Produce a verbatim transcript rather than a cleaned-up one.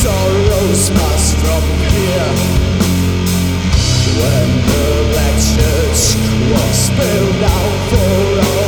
sorrows must from here. When the black church was built out for all